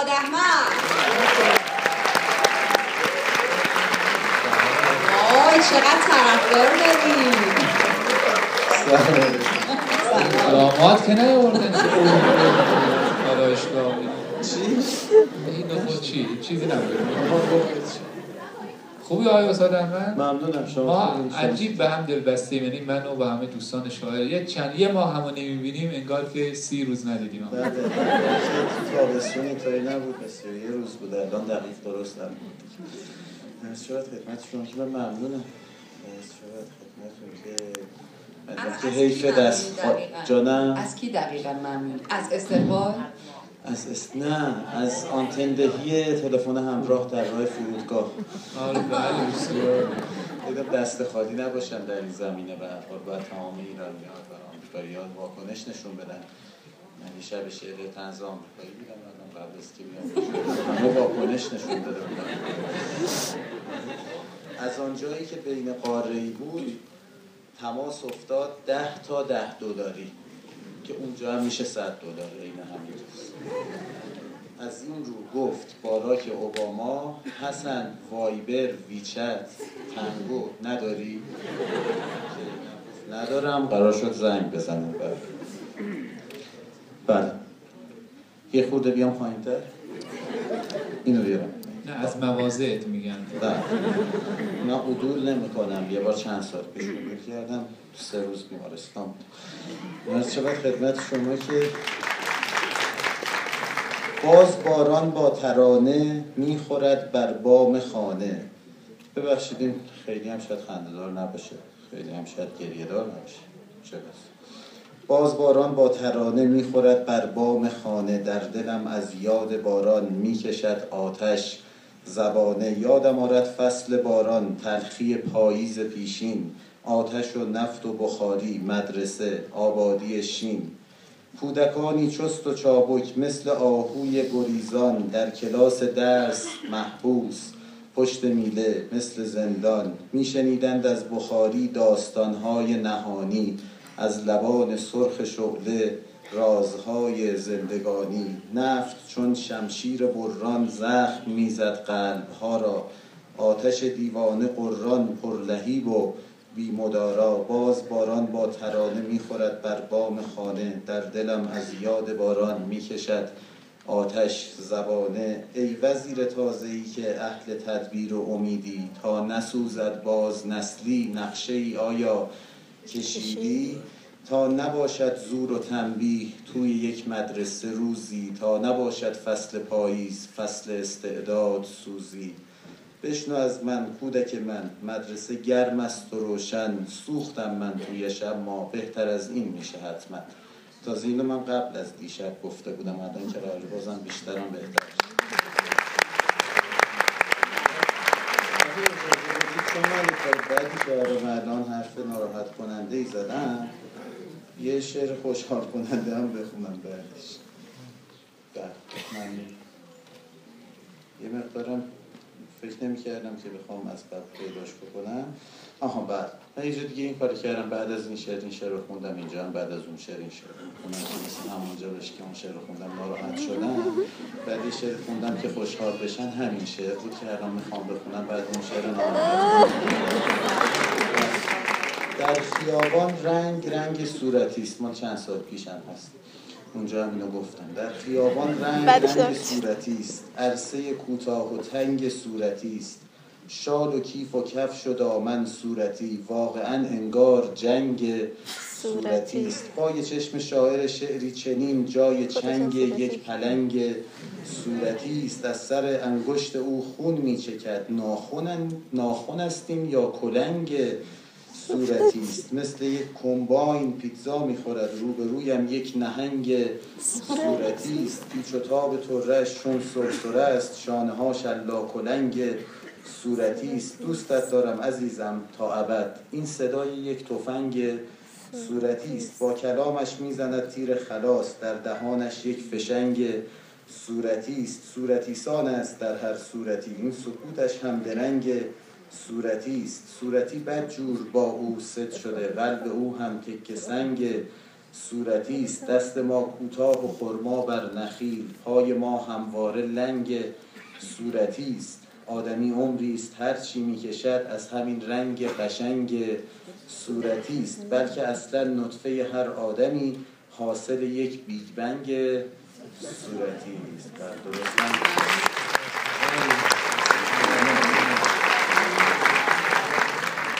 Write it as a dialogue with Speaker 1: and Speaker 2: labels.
Speaker 1: استاد احمد. وای چقدر طرفدار داری.
Speaker 2: داماد که نیاوردن آرایشگاه.
Speaker 3: چی؟
Speaker 2: این نخود چیزی نبود. خوبی آقای استاد احمد؟
Speaker 3: ممنونم. شما
Speaker 2: ما عجیب به هم دل بستیم، یعنی من و همه دوستان شاعر یه ماه همو نمیبینیم انگار که 30 روز ندیدیم.
Speaker 3: بله تابستون اینطوری نبود، بس یه روز بود، الان دقیق درست هم بود. شاید خدمت شما که من ممنونم. شاید خدمتتون که حیف دست جانم.
Speaker 1: از کی دقیقا ممنون؟ از استقبال؟
Speaker 3: نه، از آنتن دهی تلفن همراه در راه فرودگاه.
Speaker 2: آره بله بسیار.
Speaker 3: دیدم دست خالی نباشن در این زمینه، به هر حال باید تمام ایرانیان و آمریکاییان واکنش نشون بدن. من یه شب شعر طنز آمریکایی دیدم، قبل از که بیام همه واکنش نشون داده بودن. از آنجایی که بین قاره‌ای بود تماس افتاد 10 تا $10 که اونجا هم میشه $100 این همین روز. از این رو گفت باراک اوباما حسن وایبر ویچت تنگو نداری؟ ندارم. قرار شد زنگ بزنم. بله یه خورده بیام پایین‌تر اینو بیارم.
Speaker 2: نه از مواضعت میگن.
Speaker 3: نه من عدول نمی کنم. یه بار چند سال پیش عدول کردم، 3 روز بیمارستان بود. من چه وقت خدمت شما که باز باران با ترانه میخورد بر بام خانه. ببخشید این خیلی هم شاید خنده‌دار نباشه، خیلی هم شاید گریه‌دار نباشه. چه بس باز باران با ترانه میخورد بر بام خانه. در دلم از یاد باران میکشد آتش زبانه. یادم آرد فصل باران، تلخی پاییز پیشین، آتش و نفت و بخاری، مدرسه، آبادی شین. کودکانی چست و چابک مثل آهوی گریزان، در کلاس درس محبوس پشت میله مثل زندان. میشنیدند از بخاری داستانهای نهانی، از لبان سرخ شعله رازهای زندگانی. نفت چون شمشیر بران زخم میزد قلبها را، آتش دیوانه قران پرلهیب و بی‌مدارا. باز باران با ترانه میخورد بر بام خانه. در دلم از یاد باران میکشد آتش زبانه. ای وزیر تازه‌ای که اهل تدبیر و امیدی، تا نسوزد باز نسلی نقشه‌ای آیا کشیدی؟ تا نباشد زور و تنبیه توی یک مدرسه روزی، تا نباشد فصل پاییز فصل استعداد سوزی. بشنو از من کودک من، مدرسه گرم است و روشن، سوختم من تویش اما بهتر از این میشه حتما. تازه اینو من قبل از دیشب گفته بودم، الان که راجع بازم بیشترم بهتر. چون من بعدی که آرام الان حرف ناراحت کننده ای زدم، یه شعر خوشحال کننده هم بخونم بعدش. ممنون. یه مقدارم فکر نمی کردم که بخوام از قبل پیداش بکنم. بعد من یه جا دیگه این کار کردم، بعد از این شعر رو خوندم، اینجا هم بعد از اون شعر این شعر خوندم که مثل همونجا بشه که اون شعر رو خوندم ناراحت شدم. بعد یه شعر خوندم که خوشحال بشن، همین شعر بود که الان میخوام بخونم بعد اون شعر ناراحت. در خیابان رنگ صورتی است، مال چند سال پیش هم هست، اونجا هم اینو گفتم. در خیابان رنگ صورتی است، عرصه کوتاه و تنگ صورتی است، شال و کیف و کفش و دامن صورتی، واقعا انگار جنگ صورتی است. پای چشم شاعر شعری چنین جای چنگ یک پلنگ صورتی است. از سر انگشت او خون میچکد، ناخن استیم یا کلنگ صورتی است. مثل یک کمباین پیتزا میخورد، روبرویم یک نهنگ صورتی است. پیچ و تاب طره‌اش چون سرسره است، شانه ها شلا کلنگ صورتی است. دوستت دارم عزیزم تا ابد، این صدای یک تفنگ صورتی است. با کلامش میزند تیر خلاص، در دهانش یک فشنگ صورتی است. صورتی سان است در هر صورتی، این سکوتش هم درنگ صورتی است. صورتی بدجور با او ست شده، قلب او هم تکه سنگ صورتی است. دست ما کوتاه و خرما بر نخیل، پای ما همواره لنگ صورتی است. آدمی عمری است هر چی میکشد، از همین رنگ قشنگ صورتی است. بلکه اصلا نطفه هر آدمی حاصل یک بیگ بنگ صورتی است. درست